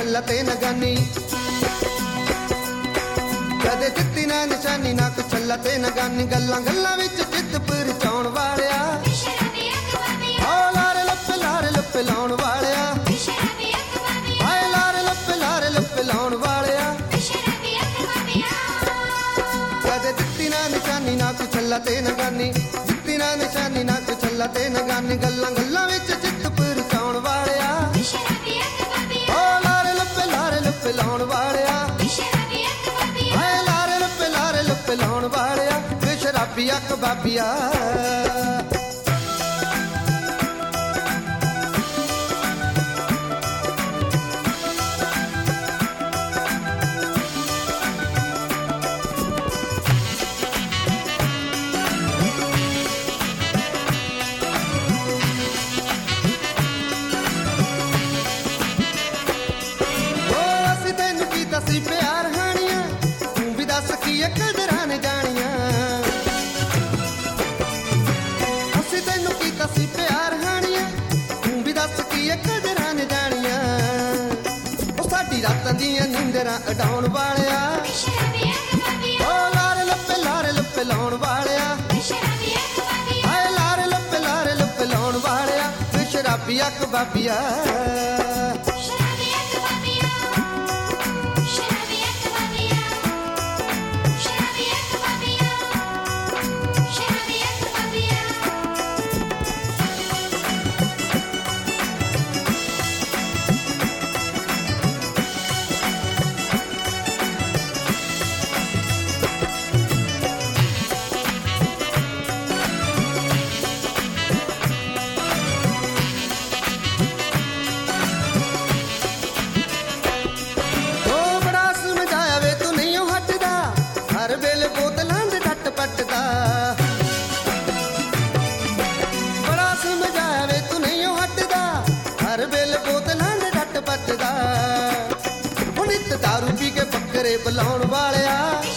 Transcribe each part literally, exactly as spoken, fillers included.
ਚੱਲਾ ਤੇ ਨਾ ਗਾਨੀ ਕਦੇ ਦਿੱਤੀ ਨਾ ਨਿਸ਼ਾਨੀ ਨਾ ਕੁ ਚੱਲਾ ਤੇ ਨਾ ਗਾਨੀ ਗੱਲਾਂ ਗੱਲਾਂ ਵਿੱਚ ਜਿੱਤ ਪਰਚਾਉਣ ਵਾਲਿਆ ਓ ਲਾਰੇ ਲੱਪੇ ਲਾਰੇ ਲੱਪੇ ਲਾਉਣ ਵਾਲਿਆ ਹਾਏ ਲਾਰੇ ਲੱਪੇ ਲਾਰੇ ਲੱਪੇ ਲਾਉਣ ਵਾਲਿਆ ਕਦੇ ਦਿੱਤੀ ਨਾ ਨਿਸ਼ਾਨੀ ਨਾ ਕੁ ਚੱਲਾ ਤੇ ਨਾ ਗਾਨੀ ਦਿੱਤੀ ਨਾ ਨਿਸ਼ਾਨੀ ਨਾ ਕੁ ਚੱਲਾ ਤੇ ਨਾ ਗਾਨੀ ਗੱਲਾਂ ਗੱਲਾਂ ਵਿੱਚ ਜਿੱਤ ਪਰਚਾਉਣ ਵਾਲਿਆ ਓ ਲਾਰੇ ਲੱਪੇ ਲਾਰੇ ਲੱਪੇ ਲਾਉਣ ਵਾਲਿਆ ਹਾਏ ਲਾਰੇ ਲੱਪੇ ਲਾਰੇ ਲੱਪੇ ਲਾਉਣ ਵਾਲਿਆ ਵੇ ਸ਼ਰਾਬੀਆ ਕਬਾਬੀਆ ਅਸੀਂ ਪਿਆਰ ਹਾਣੀਆਂ ਤੂੰ ਵੀ ਦੱਸ ਕੀ ਕਦਰਾਂ ਨੇ ਜਾਣੀਆਂ ਅਸੀਂ ਤੈਨੂੰ ਕੀਤਾ ਸੀ ਪਿਆਰ ਹਾਣੀਆਂ ਤੂੰ ਵੀ ਦੱਸ ਕੀ ਕਦਰਾਂ ਨੇ ਜਾਣੀਆਂ ਉਹ ਸਾਡੀ ਰਾਤਾਂ ਦੀਆਂ ਨੀਂਦਰਾਂ ਉਡਾਉਣ ਵਾਲਿਆ ਓ ਲਾਰੇ ਲੱਪੇ ਲਾਰੇ ਲੱਪੇ ਲਾਉਣ ਵਾਲਿਆ ਹਾਏ ਲਾਰੇ ਲੱਪੇ ਲਾਰੇ ਲੱਪੇ ਲਾਉਣ ਵਾਲਿਆ ਵੇ ਸ਼ਰਾਬੀਆ ਕਬਾਬੀਆ ਹਰ ਵੇਲੇ ਬੋਤਲਾਂ ਦੇ ਡੱਟ ਪੱਟਦਾ ਬੜਾ ਸਮਝਾਇਆ ਵੇ ਤੂੰ ਨਹੀਂ ਹਟਦਾ ਹਰ ਵੇਲੇ ਬੋਤਲਾਂ ਦੇ ਡੱਟ ਪੱਟਦਾ ਹੁਣ ਨਿੱਤ ਦਾਰੂ ਪੀ ਕੇ ਬੱਕਰੇ ਬੁਲਾਉਣ ਵਾਲਿਆ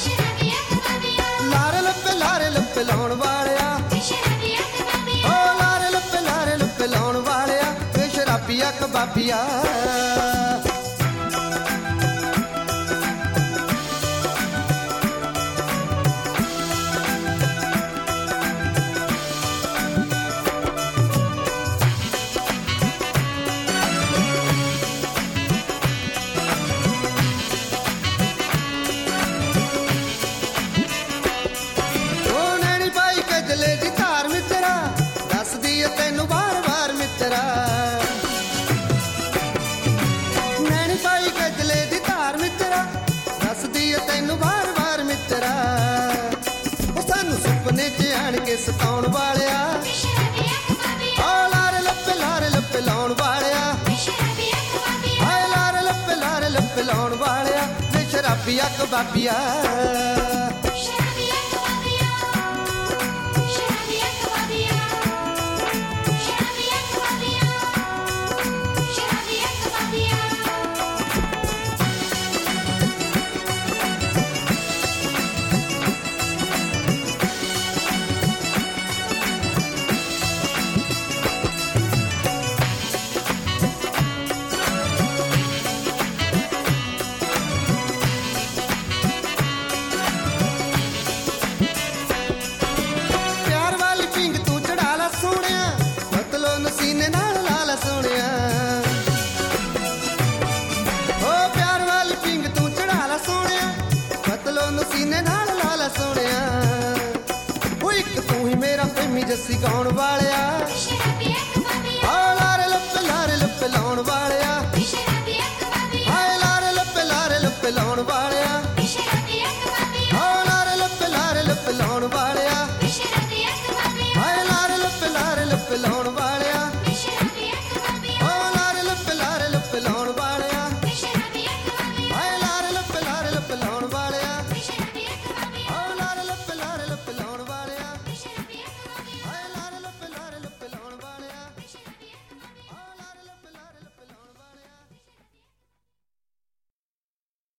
ਲਾਰੇ ਲੱਪੇ ਲਾਰੇ ਲੱਪੇ ਲਾਉਣ ਵਾਲਿਆ ਓ ਲਾਰੇ ਲੱਪੇ ਲਾਰੇ ਲੱਪੇ ਲਾਉਣ ਵਾਲਿਆ ਵੇ ਸ਼ਰਾਬੀਆ ਕਬਾਬੀਆ ਤੈਨੂੰ ਵਾਰ ਵਾਰ ਮਿੱਤਰਾ ਨੈਣੀ ਪਾਈ ਗਜਲੇ ਦੀ ਧਾਰ ਮਿੱਤਰਾ ਦੱਸਦੀ ਏ ਤੈਨੂੰ ਵਾਰ ਵਾਰ ਮਿੱਤਰਾ ਉਹ ਸਾਨੂੰ ਸੁਪਨੇ 'ਚ ਆਣ ਕੇ ਸਤਾਉਣ ਵਾਲਿਆ ਓ ਲਾਰੇ ਲੱਪੇ ਲਾਰੇ ਲੱਪੇ ਲਾਉਣ ਵਾਲਿਆ ਹਾਏ ਲਾਰੇ ਲੱਪੇ ਲਾਰੇ ਲੱਪੇ ਲਾਉਣ ਵਾਲਿਆ ਵੇ ਸ਼ਰਾਬੀਆ ਕਬਾਬੀਆ ਸੀਨੇ ਨਾਲ ਲਾਲ ਸੋਹਣਿਆ ਓ ਪਿਆਰ ਵਾਲੀ ਪਿੰਗ ਤੂੰ ਚੜਾ ਲਾ ਸੋਹਣਿਆ ਮਤਲੋ ਨੂੰ ਸੀਨੇ ਨਾਲ ਲਾਲ ਸੋਹਣਿਆ ਉਹ ਇੱਕ ਤੂੰ ਹੀ ਮੇਰਾ ਪ੍ਰੇਮੀ ਜੱਸੀ ਗਾਉਣ ਵਾਲਿਆ